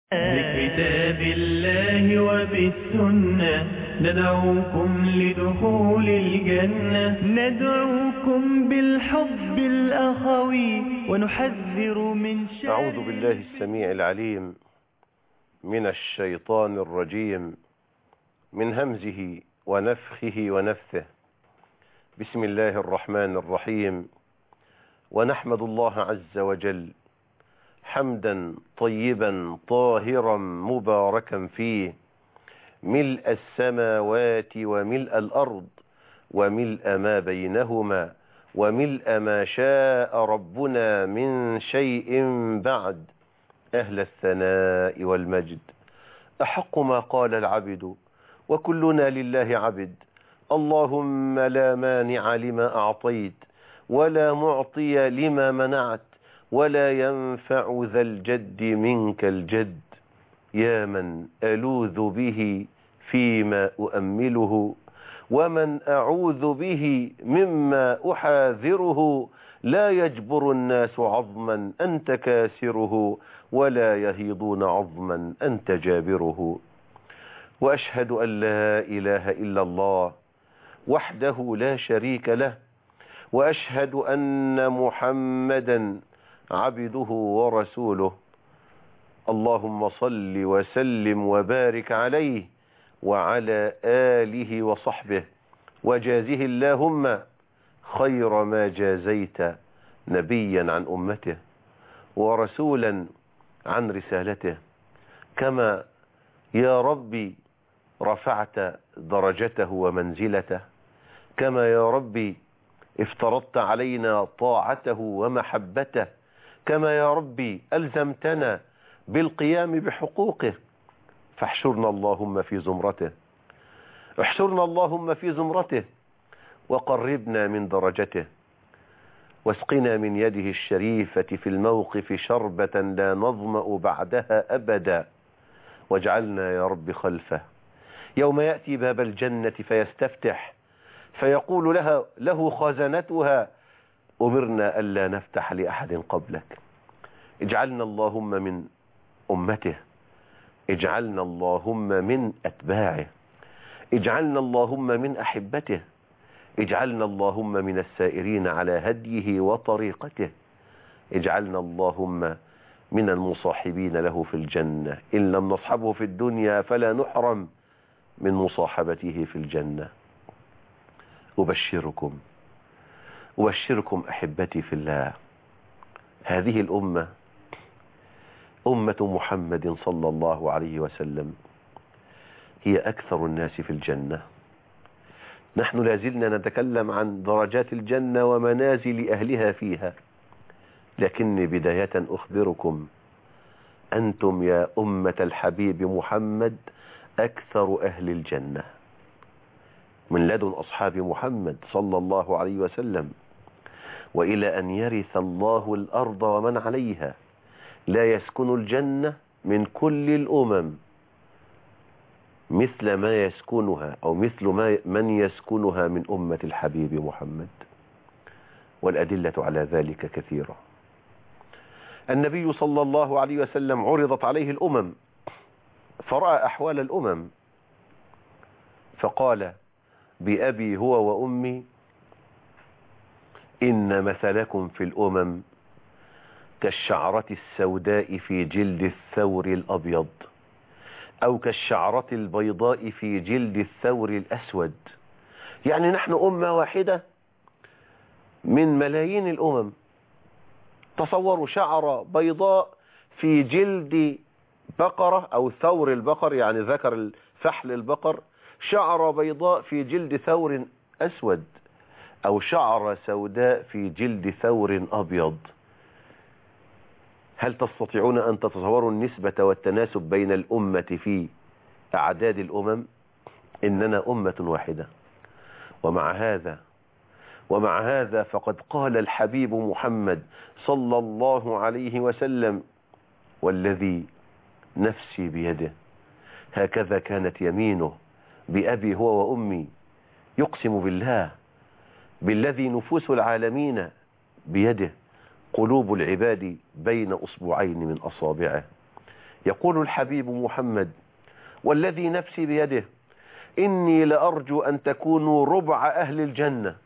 بكتاب الله وبالسنة ندعوكم لدخول الجنة، ندعوكم بالحب الأخوي ونحذر من شر. أعوذ بالله السميع العليم من الشيطان الرجيم من همزه ونفخه ونفثه. بسم الله الرحمن الرحيم. ونحمد الله عز وجل حمدا طيبا طاهرا مباركا فيه، ملء السماوات وملء الأرض وملء ما بينهما وملء ما شاء ربنا من شيء بعد، أهل الثناء والمجد. أحق ما قال العبد وكلنا لله عبد. اللهم لا مانع لما أعطيت ولا معطي لما منعت ولا ينفع ذا الجد منك الجد. يا من ألوذ به فيما أؤمله ومن أعوذ به مما أحاذره، لا يجبر الناس عظما أنت كاسره ولا يهيضون عظما أنت جابره. وأشهد أن لا إله إلا الله وحده لا شريك له، وأشهد أن محمدا عبده ورسوله. اللهم صل وسلم وبارك عليه وعلى آله وصحبه، وجازه اللهم خير ما جازيت نبيا عن أمته ورسولا عن رسالته، كما يا ربي رفعت درجته ومنزلته، كما يا ربي افترضت علينا طاعته ومحبته، كما يا ربي ألزمتنا بالقيام بحقوقه. فاحشرنا اللهم في زمرته، احشرنا اللهم في زمرته، وقربنا من درجته، واسقنا من يده الشريفة في الموقف شربة لا نظمأ بعدها أبدا، واجعلنا يا رب خلفه يوم يأتي باب الجنة فيستفتح فيقول له خزنتها أمرنا ألا نفتح لأحد قبلك. اجعلنا اللهم من أمته، اجعلنا اللهم من أتباعه، اجعلنا اللهم من أحبته، اجعلنا اللهم من السائرين على هديه وطريقته، اجعلنا اللهم من المصاحبين له في الجنة، إن لم نصحبه في الدنيا فلا نحرم من مصاحبته في الجنة. أبشركم أحبتي في الله، هذه الأمة أمة محمد صلى الله عليه وسلم هي أكثر الناس في الجنة. نحن لازلنا نتكلم عن درجات الجنة ومنازل أهلها فيها، لكني بداية أخبركم أنتم يا أمة الحبيب محمد أكثر أهل الجنة، من لدن أصحاب محمد صلى الله عليه وسلم وإلى أن يرث الله الأرض ومن عليها، لا يسكن الجنة من كل الأمم مثل ما يسكنها أو مثل من يسكنها من أمة الحبيب محمد، والأدلة على ذلك كثيرة. النبي صلى الله عليه وسلم عرضت عليه الأمم فرأى أحوال الأمم فقال: بأبي هو وأمي إن مثلكم في الأمم كالشعرة السوداء في جلد الثور الأبيض، أو كالشعرة البيضاء في جلد الثور الأسود. يعني نحن أمة واحدة من ملايين الأمم. تصوروا شعرة بيضاء في جلد بقرة أو ثور البقر، يعني ذكر فحل البقر، شعرة بيضاء في جلد ثور أسود، أو شعرة سوداء في جلد ثور أبيض. هل تستطيعون أن تتصوروا النسبة والتناسب بين الأمة في أعداد الأمم؟ إننا أمة واحدة. ومع هذا فقد قال الحبيب محمد صلى الله عليه وسلم: والذي نفسي بيده، هكذا كانت يمينه، بأبي هو وأمي، يقسم بالله بالذي نفوس العالمين بيده، قلوب العباد بين أصبعين من أصابعه، يقول الحبيب محمد: والذي نفسي بيده إني لأرجو أن تكونوا ربع أهل الجنة.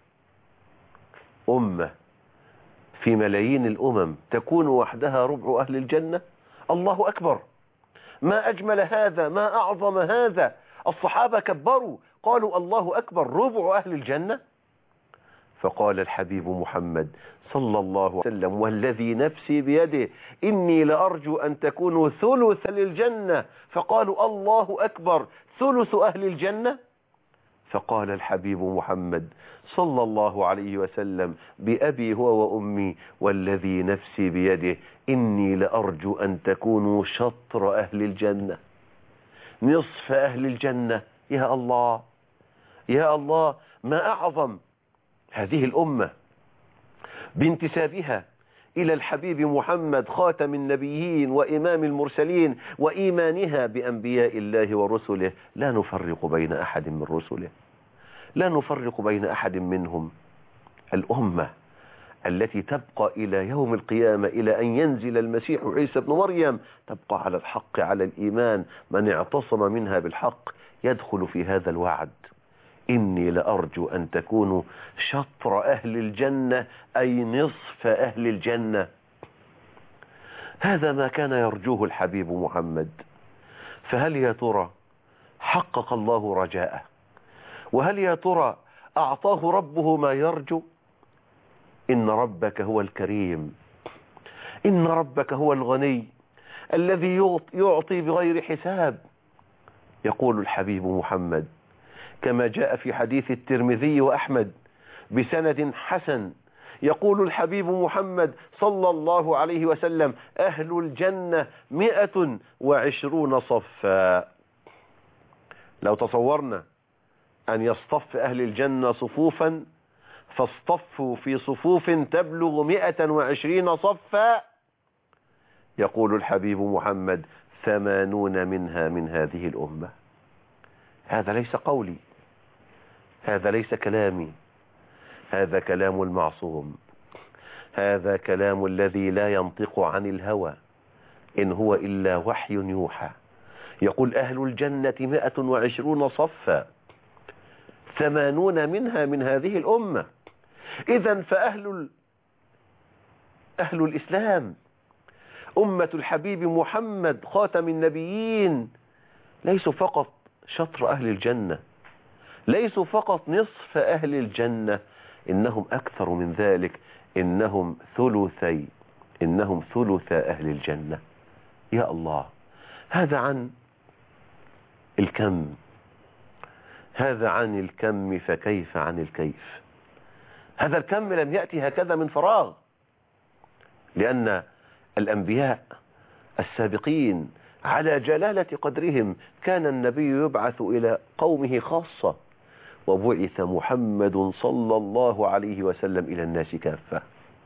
أمة في ملايين الأمم تكون وحدها ربع أهل الجنة؟ الله أكبر! ما أجمل هذا، ما أعظم هذا. الصحابة كبروا قالوا: الله أكبر، ربع أهل الجنة. فقال الحبيب محمد صلى الله عليه وسلم: والذي نفسي بيده إني لأرجو أن تكونوا ثلث للجنة. فقالوا: الله أكبر، ثلث أهل الجنة؟ فقال الحبيب محمد صلى الله عليه وسلم: بأبي هو وأمي والذي نفسي بيده إني لأرجو أن تكونوا شطر أهل الجنة، نصف أهل الجنة. يا الله يا الله، ما أعظم هذه الأمة بانتسابها إلى الحبيب محمد خاتم النبيين وإمام المرسلين وإيمانها بأنبياء الله ورسله. لا نفرق بين أحد من رسله، لا نفرق بين أحد منهم. الأمة التي تبقى إلى يوم القيامة، إلى أن ينزل المسيح عيسى بن مريم، تبقى على الحق، على الإيمان. من اعتصم منها بالحق يدخل في هذا الوعد: إني لأرجو أن تكونوا شطر أهل الجنة، أي نصف أهل الجنة. هذا ما كان يرجوه الحبيب محمد. فهل يا ترى حقق الله رجاءه؟ وهل يا ترى أعطاه ربه ما يرجو؟ إن ربك هو الكريم، إن ربك هو الغني الذي يعطي بغير حساب. يقول الحبيب محمد كما جاء في حديث الترمذي وأحمد بسند حسن، يقول الحبيب محمد صلى الله عليه وسلم: أهل الجنة 120 صفا. لو تصورنا أن يصطف أهل الجنة صفوفا، فاصطفوا في صفوف تبلغ 120 صفا. يقول الحبيب محمد: 80 منها من هذه الأمة. هذا ليس قولي، هذا ليس كلامي، هذا كلام المعصوم، هذا كلام الذي لا ينطق عن الهوى، إن هو إلا وحي يوحى. يقول: أهل الجنة 120 صفا، 80 منها من هذه الأمة. إذن فأهل الإسلام، أمة الحبيب محمد خاتم النبيين، ليسوا فقط شطر أهل الجنة، ليسوا فقط نصف أهل الجنة، إنهم أكثر من ذلك، إنهم ثلث أهل الجنة. يا الله، هذا عن الكم، هذا عن الكم، فكيف عن الكيف؟ هذا الكم لم يأتي هكذا من فراغ، لأن الأنبياء السابقين على جلالة قدرهم كان النبي يبعث إلى قومه خاصة، وبعث محمد صلى الله عليه وسلم إلى الناس كافة.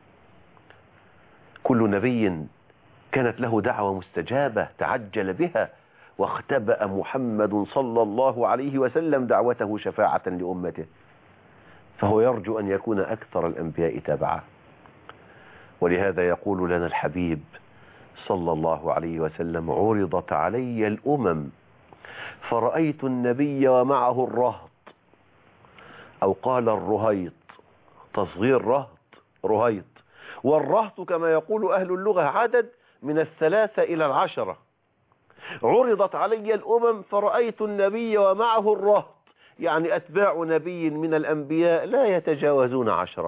كل نبي كانت له دعوة مستجابة تعجل بها، واختبأ محمد صلى الله عليه وسلم دعوته شفاعة لأمته، فهو يرجو أن يكون أكثر الأنبياء تبعا. ولهذا يقول لنا الحبيب صلى الله عليه وسلم: عرضت علي الأمم فرأيت النبي ومعه الرهط، أو قال الرهيط، تصغير رهيط، والرهط كما يقول أهل اللغة عدد من 3 إلى 10. عرضت علي الأمم فرأيت النبي ومعه الرهط، يعني أتباع نبي من الأنبياء لا يتجاوزون 10.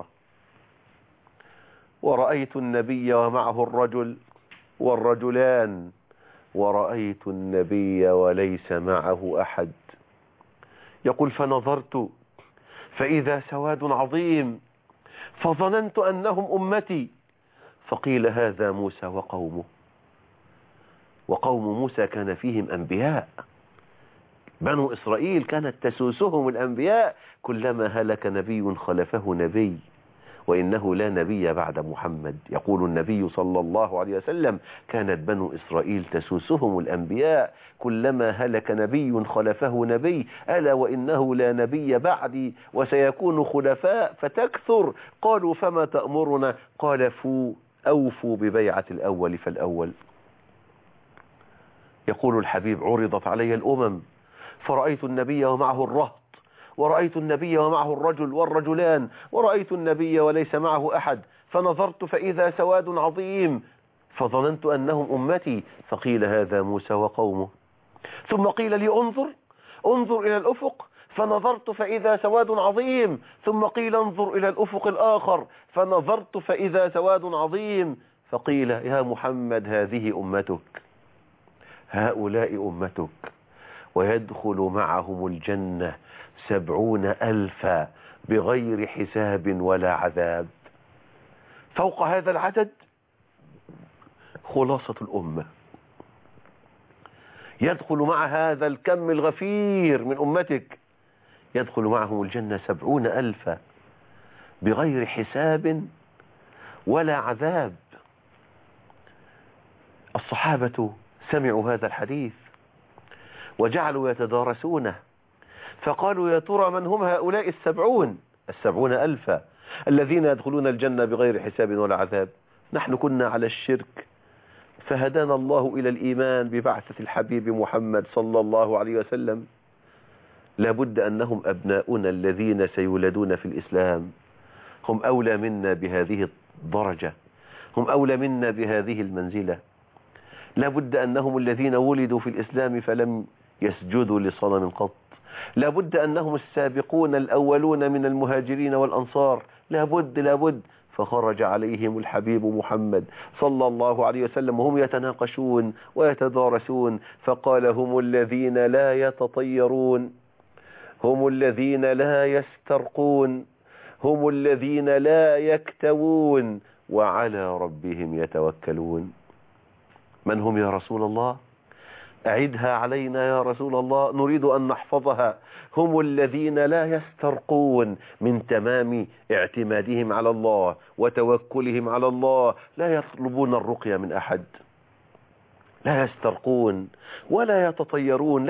ورأيت النبي ومعه الرجل والرجلان، ورأيت النبي وليس معه أحد. يقول: فنظرت فإذا سواد عظيم، فظننت أنهم أمتي، فقيل: هذا موسى وقومه. وقوم موسى كان فيهم أنبياء، بنو إسرائيل كانت تسوسهم الأنبياء، كلما هلك نبي خلفه نبي، وإنه لا نبي بعد محمد. يقول النبي صلى الله عليه وسلم: كانت بنو إسرائيل تسوسهم الأنبياء، كلما هلك نبي خلفه نبي، ألا وإنه لا نبي بعدي وسيكون خلفاء فتكثر. قالوا: فما تأمرنا؟ قال: أوفوا ببيعة الأول فالأول. يقول الحبيب: عرضت علي الأمم فرأيت النبي ومعه الرهط، ورأيت النبي ومعه الرجل والرجلان، ورأيت النبي وليس معه أحد، فنظرت فإذا سواد عظيم فظننت أنهم أمتي، فقيل: هذا موسى وقومه. ثم قيل لي: انظر إلى الأفق، فنظرت فإذا سواد عظيم، ثم قيل: انظر إلى الأفق الآخر، فنظرت فإذا سواد عظيم، فقيل: يا محمد هذه أمتك، هؤلاء أمتك، ويدخل معهم الجنة 70,000 بغير حساب ولا عذاب. فوق هذا العدد خلاصة الأمة، يدخل مع هذا الكم الغفير من أمتك، يدخل معهم الجنة 70,000 بغير حساب ولا عذاب. الصحابة سمعوا هذا الحديث وجعلوا يتدارسونه، فقالوا: يا ترى من هم هؤلاء 70,000 الذين يدخلون الجنة بغير حساب ولا عذاب؟ نحن كنا على الشرك فهدانا الله إلى الإيمان ببعثة الحبيب محمد صلى الله عليه وسلم. لابد أنهم أبناؤنا الذين سيولدون في الإسلام هم أولى منا بهذه الدرجة، هم أولى منا بهذه المنزلة. لابد أنهم الذين ولدوا في الإسلام فلم يسجدوا لصنم قط، لابد أنهم السابقون الأولون من المهاجرين والأنصار، لابد فخرج عليهم الحبيب محمد صلى الله عليه وسلم وهم يتناقشون ويتدارسون، فقال: هم الذين لا يتطيرون، هم الذين لا يسترقون، هم الذين لا يكتوون، وعلى ربهم يتوكلون. من هم يا رسول الله؟ أعدها علينا يا رسول الله، نريد أن نحفظها. هم الذين لا يسترقون، من تمام اعتمادهم على الله وتوكلهم على الله، لا يطلبون الرقية من أحد، لا يسترقون ولا يتطيرون،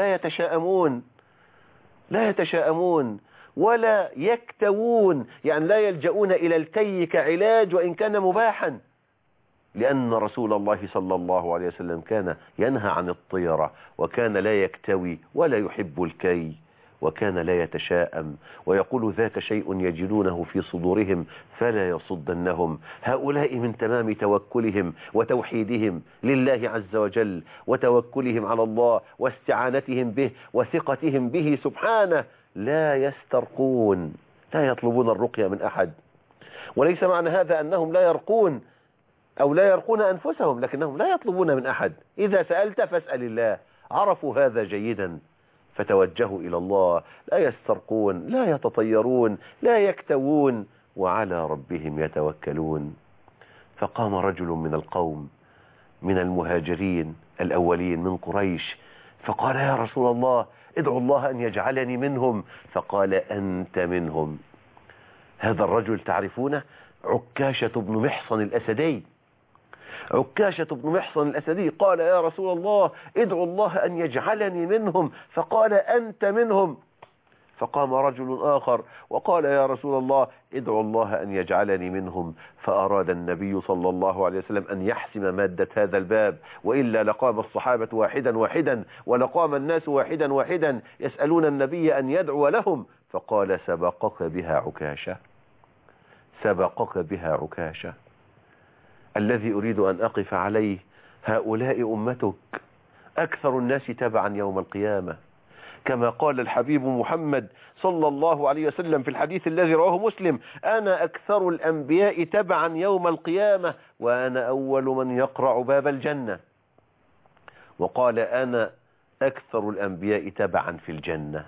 لا يتشاءمون ولا يكتوون، يعني لا يلجؤون إلى الكي كعلاج وإن كان مباحا، لأن رسول الله صلى الله عليه وسلم كان ينهى عن الطيرة، وكان لا يكتوي ولا يحب الكي، وكان لا يتشاءم، ويقول: ذاك شيء يجدونه في صدورهم فلا يصدنهم. هؤلاء من تمام توكلهم وتوحيدهم لله عز وجل، وتوكلهم على الله واستعانتهم به وثقتهم به سبحانه، لا يسترقون، لا يطلبون الرقية من أحد. وليس معنى هذا أنهم لا يرقون أو لا يرقون أنفسهم، لكنهم لا يطلبون من أحد. إذا سألت فاسأل الله، عرفوا هذا جيدا فتوجهوا إلى الله، لا يسترقون، لا يتطيرون، لا يكتوون، وعلى ربهم يتوكلون. فقام رجل من القوم من المهاجرين الأولين من قريش فقال: يا رسول الله، ادعو الله أن يجعلني منهم. فقال: أنت منهم. هذا الرجل تعرفونه؟ عكاشة بن محصن الأسدي. عكاشة بن محصن الأسدي قال: يا رسول الله، ادعو الله أن يجعلني منهم. فقال: أنت منهم. فقام رجل آخر وقال: يا رسول الله، ادعو الله أن يجعلني منهم. فأراد النبي صلى الله عليه وسلم أن يحسم مادة هذا الباب، وإلا لقام الصحابة واحدا واحدا، ولقام الناس واحدا واحدا يسألون النبي أن يدعو لهم. فقال: سبقك بها عكاشة، سبقك بها عكاشة. الذي أريد أن أقف عليه: هؤلاء أمتك، أكثر الناس تبعا يوم القيامة، كما قال الحبيب محمد صلى الله عليه وسلم في الحديث الذي رواه مسلم: أنا أكثر الأنبياء تبعا يوم القيامة، وأنا أول من يقرع باب الجنة. وقال: أنا أكثر الأنبياء تبعا في الجنة.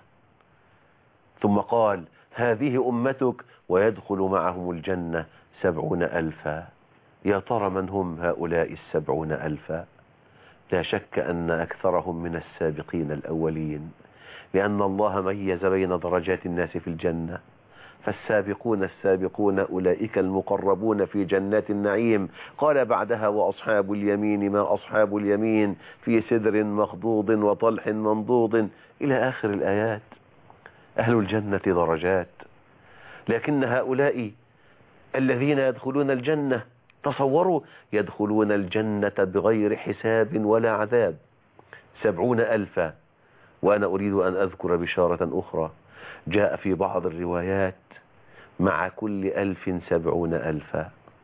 ثم قال: هذه أمتك، ويدخل معهم الجنة 70,000. يا ترى من هم هؤلاء 70,000؟ لا شك أن أكثرهم من السابقين الأولين، لأن الله ميز بين درجات الناس في الجنة. فالسابقون السابقون أولئك المقربون في جنات النعيم. قال بعدها: وأصحاب اليمين ما أصحاب اليمين، في سدر مخضوض وطلح منضوض، إلى آخر الآيات. أهل الجنة درجات، لكن هؤلاء الذين يدخلون الجنة، تصوروا، يدخلون الجنة بغير حساب ولا عذاب. 70,000. وأنا أريد أن أذكر بشارة أخرى جاء في بعض الروايات مع كل 1000 70,000.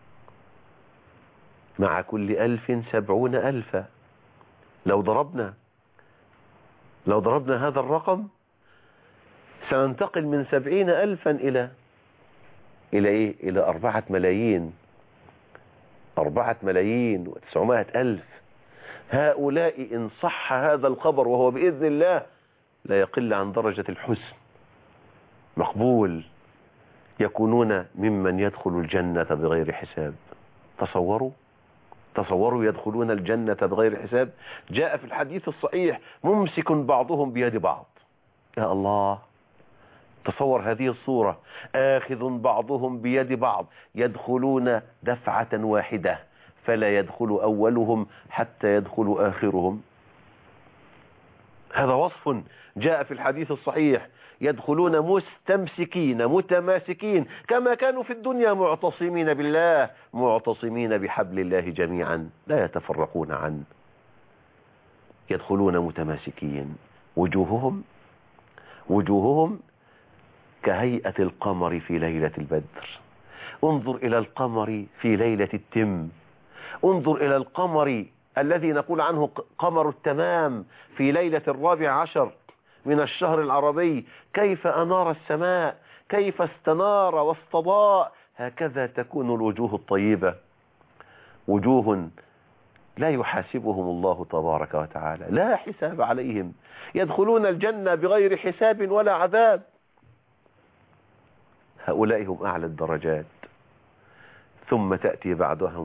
مع كل 1000 70,000. لو ضربنا هذا الرقم سننتقل من 70,000 إلى إيه؟ إلى 4,000,000. 4,900,000. هؤلاء إن صح هذا الخبر وهو بإذن الله لا يقل عن درجة الحسن، مقبول، يكونون ممن يدخل الجنة بغير حساب. تصوروا يدخلون الجنة بغير حساب. جاء في الحديث الصحيح ممسك بعضهم بيد بعض. يا الله، تصور هذه الصورة، آخذ بعضهم بيد بعض يدخلون دفعة واحدة، فلا يدخل أولهم حتى يدخل آخرهم. هذا وصف جاء في الحديث الصحيح، يدخلون مستمسكين متماسكين كما كانوا في الدنيا، معتصمين بالله، معتصمين بحبل الله جميعا لا يتفرقون عنه. يدخلون متماسكين، وجوههم كهيئة القمر في ليلة البدر. انظر إلى القمر في ليلة التم، انظر إلى القمر الذي نقول عنه قمر التمام في ليلة 14 من الشهر العربي، كيف أنار السماء، كيف استنار واستضاء. هكذا تكون الوجوه الطيبة، وجوه لا يحاسبهم الله تبارك وتعالى، لا حساب عليهم، يدخلون الجنة بغير حساب ولا عذاب. هؤلاء هم أعلى الدرجات. ثم تأتي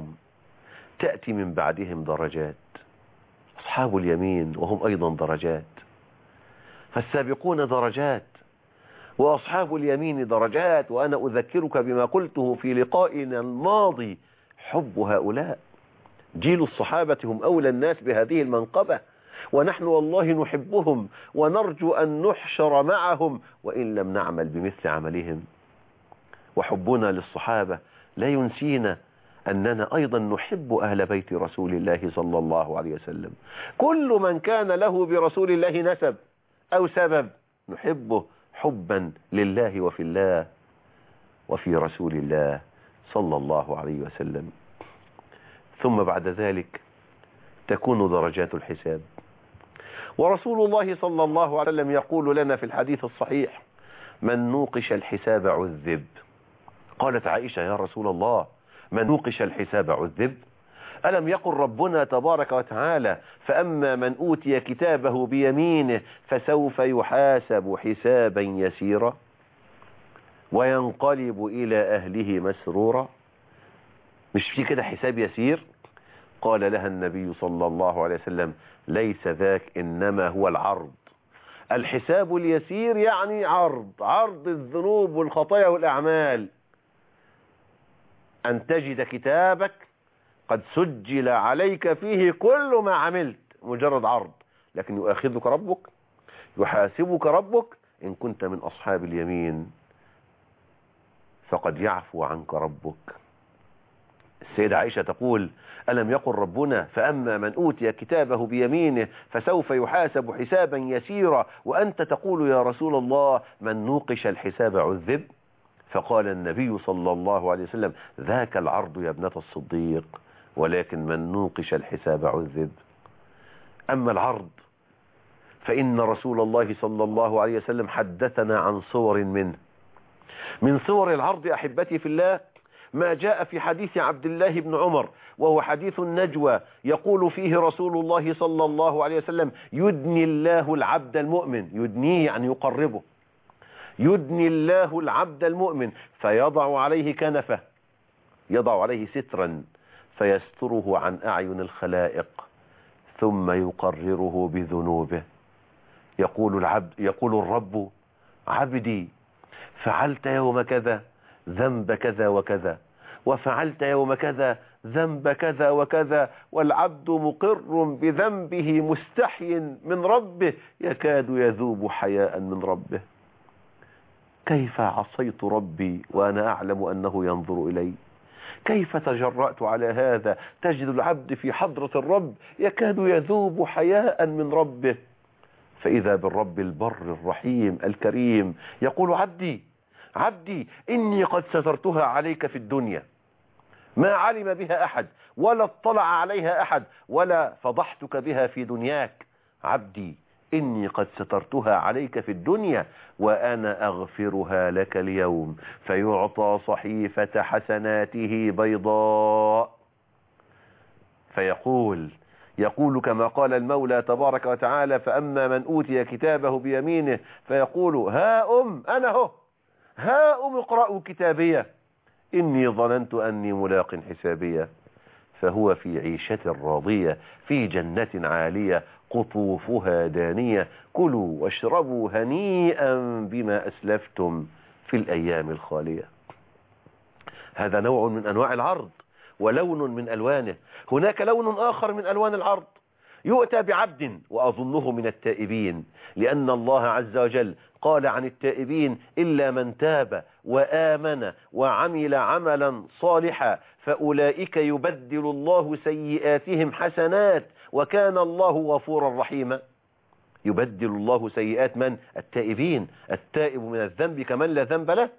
من بعدهم درجات، أصحاب اليمين وهم أيضا درجات. فالسابقون درجات وأصحاب اليمين درجات. وأنا أذكرك بما قلته في لقائنا الماضي، حب هؤلاء جيل الصحابة هم أولى الناس بهذه المنقبة، ونحن والله نحبهم ونرجو أن نحشر معهم وإن لم نعمل بمثل عملهم. وحبنا للصحابة لا ينسينا أننا أيضا نحب أهل بيت رسول الله صلى الله عليه وسلم. كل من كان له برسول الله نسب أو سبب نحبه حبا لله وفي الله وفي رسول الله صلى الله عليه وسلم. ثم بعد ذلك تكون درجات الحساب. ورسول الله صلى الله عليه وسلم يقول لنا في الحديث الصحيح: من نوقش الحساب عذب. قالت عائشة: يا رسول الله، من نوقش الحساب عذب؟ ألم يقل ربنا تبارك وتعالى: فأما من أوتي كتابه بيمينه فسوف يحاسب حسابا يسيرا وينقلب إلى أهله مسرورا؟ مش في كده حساب يسير؟ قال لها النبي صلى الله عليه وسلم: ليس ذاك، إنما هو العرض. الحساب اليسير يعني عرض الذنوب والخطايا والأعمال، أن تجد كتابك قد سجل عليك فيه كل ما عملت، مجرد عرض. لكن يؤاخذك ربك، يحاسبك ربك إن كنت من أصحاب اليمين، فقد يعفو عنك ربك. السيدة عائشة تقول: ألم يقل ربنا: فأما من أوتي كتابه بيمينه فسوف يحاسب حسابا يسيرا، وأنت تقول يا رسول الله: من نوقش الحساب عذب؟ فقال النبي صلى الله عليه وسلم: ذاك العرض يا ابنة الصديق، ولكن من نوقش الحساب عذب. أما العرض فإن رسول الله صلى الله عليه وسلم حدثنا عن صور منه. من صور العرض أحبتي في الله ما جاء في حديث عبد الله بن عمر، وهو حديث النجوى، يقول فيه رسول الله صلى الله عليه وسلم: يدني الله العبد المؤمن. يدنيه يعني يقربه. يدني الله العبد المؤمن فيضع عليه كنفه، يضع عليه سترا فيستره عن أعين الخلائق، ثم يقرره بذنوبه. يقول الرب: عبدي فعلت يوم كذا ذنب كذا وكذا، وفعلت يوم كذا ذنب كذا وكذا، والعبد مقر بذنبه مستحي من ربه يكاد يذوب حياء من ربه. كيف عصيت ربي وأنا أعلم أنه ينظر إلي؟ كيف تجرأت على هذا؟ تجد العبد في حضرة الرب يكاد يذوب حياء من ربه، فإذا بالرب البر الرحيم الكريم يقول: عبدي إني قد سترتها عليك في الدنيا، ما علم بها أحد ولا اطلع عليها أحد، ولا فضحتك بها في دنياك. عبدي إني قد سترتها عليك في الدنيا وأنا أغفرها لك اليوم. فيعطى صحيفة حسناته بيضاء، يقول كما قال المولى تبارك وتعالى: فأما من أوتي كتابه بيمينه فيقول: ها أم اقرأوا كتابيه إني ظننت أني ملاق حسابيه. فهو في عيشة راضية في جنة عالية قطوفها دانية، كلوا واشربوا هنيئا بما أسلفتم في الأيام الخالية. هذا نوع من أنواع العرض ولون من ألوانه. هناك لون آخر من ألوان العرض، يؤتى بعبد وأظنه من التائبين، لأن الله عز وجل قال عن التائبين: إلا من تاب وآمن وعمل عملا صالحا فأولئك يبدل الله سيئاتهم حسنات وكان الله غفورا رحيما. يبدل الله سيئات من؟ التائبين. التائب من الذنب كمن لا ذنب له.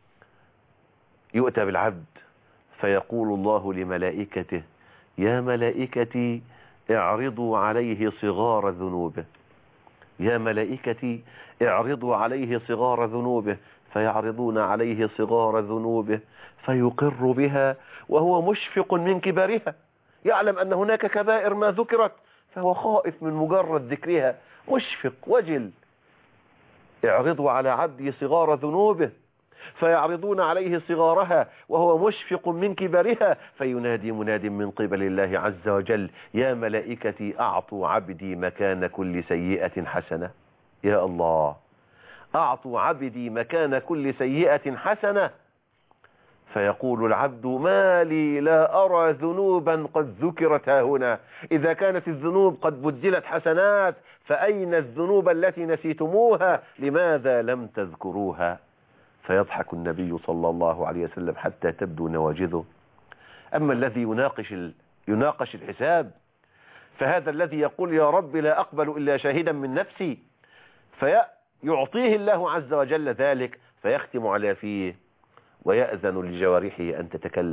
يؤتى بالعبد فيقول الله لملائكته: يا ملائكتي اعرضوا عليه صغار ذنوبه، يا ملائكتي اعرضوا عليه صغار ذنوبه. فيعرضون عليه صغار ذنوبه فيقر بها وهو مشفق من كبارها، يعلم أن هناك كبائر ما ذكرت فهو خائف من مجرد ذكرها، مشفق وجل. اعرضوا على عبدي صغار ذنوبه فيعرضون عليه صغارها وهو مشفق من كبرها، فينادي مناد من قبل الله عز وجل: يا ملائكتي أعطوا عبدي مكان كل سيئة حسنة. يا الله، أعطوا عبدي مكان كل سيئة حسنة. فيقول العبد: ما لي لا أرى ذنوبا قد ذكرت هنا؟ إذا كانت الذنوب قد بدلت حسنات فأين الذنوب التي نسيتموها؟ لماذا لم تذكروها؟ فيضحك النبي صلى الله عليه وسلم حتى تبدو نواجذه. أما الذي يناقش الحساب فهذا الذي يقول: يا رب لا أقبل إلا شاهدا من نفسي، فيعطيه الله عز وجل ذلك، فيختم على فيه ويأذن لجوارحه أن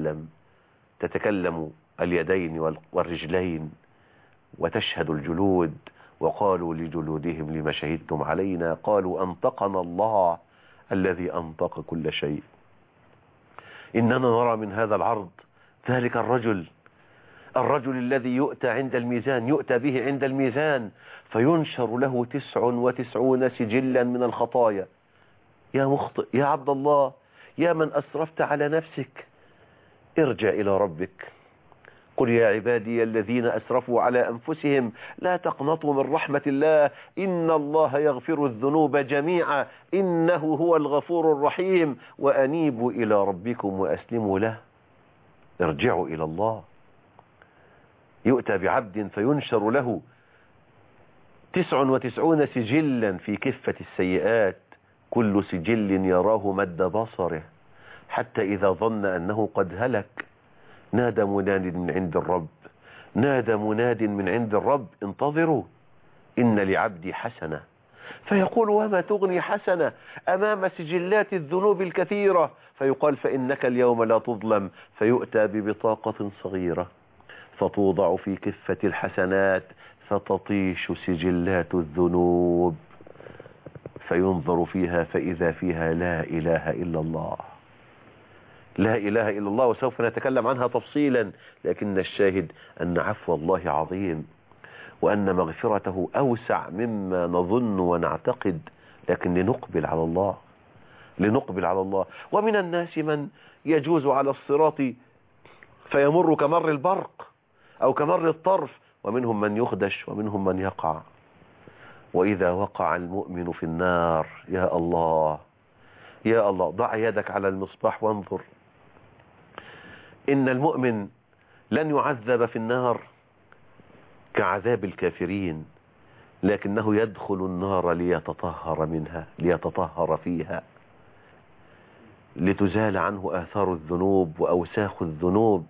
تتكلم اليدين والرجلين وتشهد الجلود. وقالوا لجلودهم: لما شهدتم علينا؟ قالوا: أنطقنا الله الذي أنطق كل شيء. إننا نرى من هذا العرض ذلك الرجل الذي يؤتى به عند الميزان فينشر له 99 سجلا من الخطايا. يا مخطئ، يا عبد الله، يا من أسرفت على نفسك، ارجع إلى ربك. قل يا عبادي الذين أسرفوا على أنفسهم لا تقنطوا من رحمة الله إن الله يغفر الذنوب جميعا إنه هو الغفور الرحيم وأنيبوا إلى ربكم وأسلموا له. ارجعوا إلى الله. يؤتى بعبد فينشر له 99 سجلا في كفة السيئات، كل سجل يراه مد بصره، حتى إذا ظن أنه قد هلك نادى مناد من عند الرب: انتظروا إن لعبدي حسنة. فيقول: وما تغني حسنة أمام سجلات الذنوب الكثيرة؟ فيقال: فإنك اليوم لا تظلم. فيؤتى ببطاقة صغيرة فتوضع في كفة الحسنات فتطيش سجلات الذنوب، فينظر فيها فإذا فيها لا إله إلا الله. لا إله إلا الله، وسوف نتكلم عنها تفصيلا، لكن الشاهد أن عفو الله عظيم وأن مغفرته أوسع مما نظن ونعتقد، لكن لنقبل على الله. ومن الناس من يجوز على الصراط فيمر كمر البرق أو كمر الطرف، ومنهم من يخدش ومنهم من يقع. وإذا وقع المؤمن في النار، يا الله يا الله، ضع يدك على المصباح وانظر. إن المؤمن لن يعذب في النار كعذاب الكافرين، لكنه يدخل النار ليتطهر فيها. لتزال عنه آثار الذنوب وأوساخ الذنوب.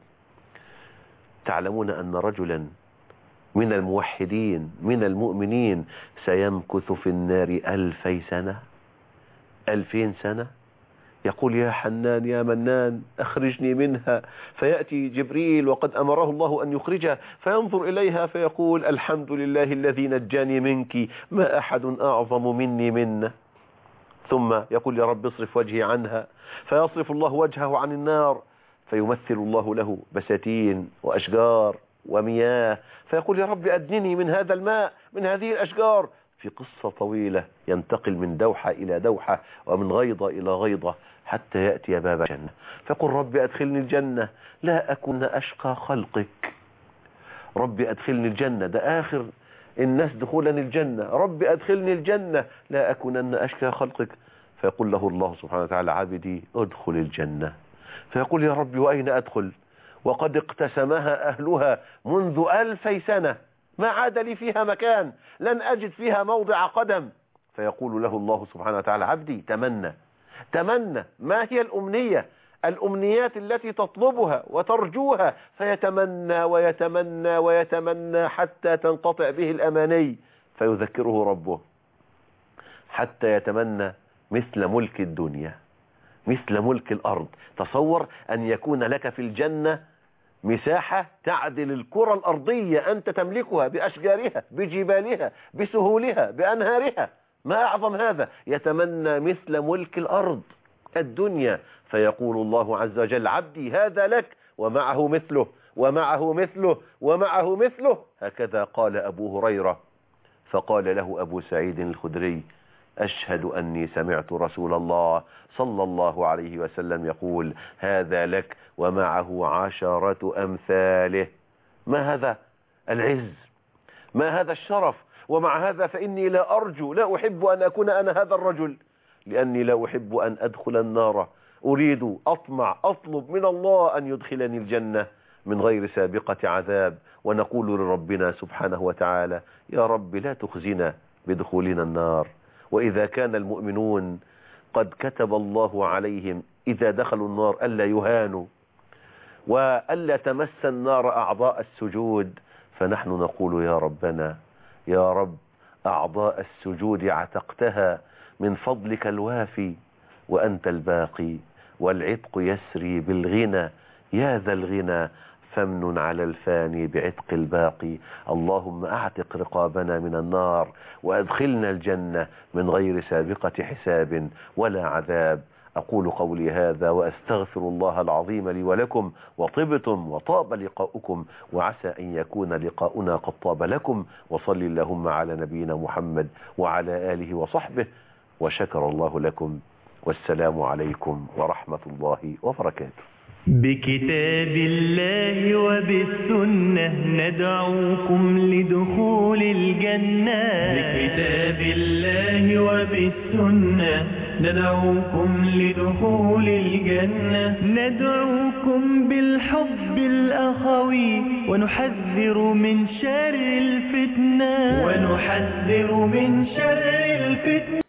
تعلمون أن رجلا من الموحدين من المؤمنين سيمكث في النار 2000 سنة 2000 سنة. يقول يا حنان يا منان أخرجني منها، فيأتي جبريل وقد أمره الله أن يخرجها، فينظر إليها فيقول الحمد لله الذي نجاني منك، ما أحد أعظم مني منه. ثم يقول يا رب اصرف وجهي عنها، فيصرف الله وجهه عن النار، فيمثل الله له بساتين وأشجار ومياه، فيقول يا رب أدنني من هذا الماء من هذه الأشجار. في قصة طويلة ينتقل من دوحة إلى دوحة ومن غيضة إلى غيضة حتى يأتي باب الجنة، فيقول رب أدخلني الجنة لا أكون أشقى خلقك. رب أدخلني الجنة، ده آخر الناس دخولا الجنة، رب أدخلني الجنة لا أكونن أشقى خلقك. فيقول له الله سبحانه وتعالى عبدي ادخل الجنة. فيقول يا رب وأين أدخل وقد اقتسمها أهلها منذ 2000 سنة، ما عاد لي فيها مكان، لن أجد فيها موضع قدم. فيقول له الله سبحانه وتعالى عبدي تمنى تمنى، ما هي الأمنية الأمنيات التي تطلبها وترجوها؟ فيتمنى ويتمنى ويتمنى حتى تنقطع به الأماني، فيذكره ربه حتى يتمنى مثل ملك الدنيا مثل ملك الأرض. تصور أن يكون لك في الجنة مساحة تعدل الكرة الأرضية، أنت تملكها بأشجارها بجبالها بسهولها بأنهارها، ما أعظم هذا؟ يتمنى مثل ملك الأرض الدنيا. فيقول الله عز وجل عبدي هذا لك ومعه مثله ومعه مثله ومعه مثله. هكذا قال أبو هريرة. فقال له أبو سعيد الخدري أشهد أني سمعت رسول الله صلى الله عليه وسلم يقول هذا لك ومعه 10 أمثاله. ما هذا العز، ما هذا الشرف، ومع هذا فإني لا أرجو لا أحب أن أكون أنا هذا الرجل، لأني لا أحب أن أدخل النار، أريد أطمع أطلب من الله أن يدخلني الجنة من غير سابقة عذاب. ونقول لربنا سبحانه وتعالى يا رب لا تخزنا بدخولنا النار. وإذا كان المؤمنون قد كتب الله عليهم إذا دخلوا النار ألا يهانوا وألا تمس النار أعضاء السجود، فنحن نقول يا ربنا يا رب أعضاء السجود عتقتها من فضلك الوافي وأنت الباقي، والعتق يسري بالغنى يا ذا الغنى، فمن على الفاني بعتق الباقي. اللهم أعتق رقابنا من النار وأدخلنا الجنة من غير سابقة حساب ولا عذاب. أقول قولي هذا وأستغفر الله العظيم لي ولكم، وطبتم وطاب لقاؤكم، وعسى أن يكون لقاؤنا قد طاب لكم. وصل اللهم على نبينا محمد وعلى آله وصحبه، وشكر الله لكم، والسلام عليكم ورحمة الله وبركاته. بكتاب الله وبالسنة ندعوكم لدخول الجنة. بكتاب الله وبالسنة ندعوكم لدخول الجنة. ندعوكم بالحب الأخوي ونحذر من شر الفتنة.